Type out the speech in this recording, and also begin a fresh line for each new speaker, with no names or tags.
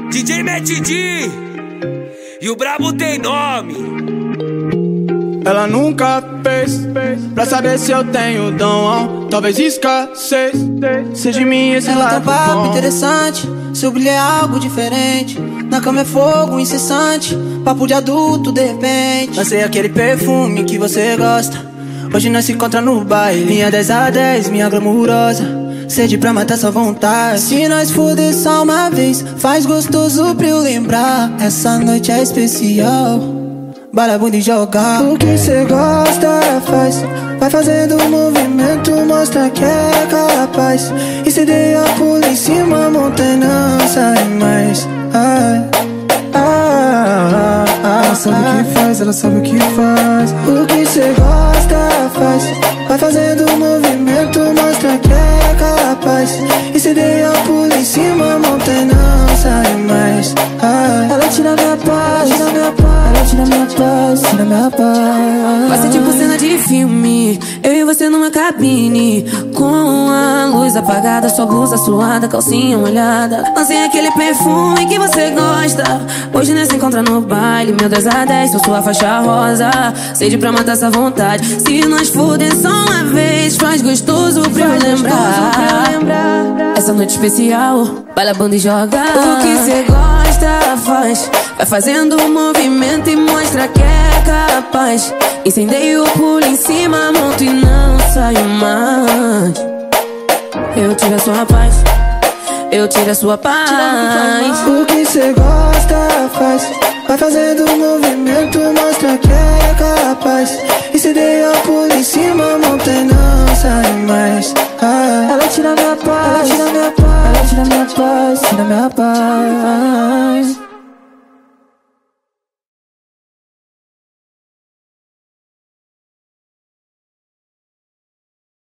DJ Matt D e o brabo tem nome.
Ela nunca fez pra saber se eu tenho dom. Talvez escassez seja de mim esse lado
tem um papo
bom.
interessante, seu brilho é algo diferente. Na cama é fogo incessante, papo de adulto de repente. Lancei aquele perfume que você gosta. Hoje nós se encontra no baile. Minha 10 a 10, minha glamurosa. Sede pra matar sua vontade. Se nós fuder só uma vez, faz gostoso pra eu lembrar. Essa noite é especial, bala, bunda e jogar. O que cê gosta faz, vai fazendo um movimento, mostra que é capaz. E cê dê a pula em cima, a montanha não sai mais. Ela sabe o que faz, ela sabe o que faz. O que cê gosta faz, vai fazendo um movimento, mostra que é capaz. E cê dê a pula em cima, a montanha não sai mais. Ela tira minha paz, tira minha paz. Ela tira minha paz, tira minha paz.
Vai ser tipo cena de filme, eu e você numa cabine, com a luz apagada, sua blusa suada, calcinha molhada. Lancei aquele perfume que você gosta. Hoje nós se encontra no baile. Meu 10 a 10, sou sua faixa rosa. Sede pra matar essa vontade. Se nós fuder só uma vez, faz gostoso pra eu lembrar. Essa noite especial, baila, banda e joga. O que cê gosta faz, vai fazendo um movimento e mostra que é capaz. Incendeio, pulo em cima, monto e não saio mais. Eu tiro a sua paz, eu tiro a sua paz.
O que cê gosta faz, vai fazendo um movimento, mostra que é capaz. E cê deu a pula em cima, a montanha não sai mais. Ela tira minha paz, ela tira minha paz, ela tira minha paz, tira minha paz.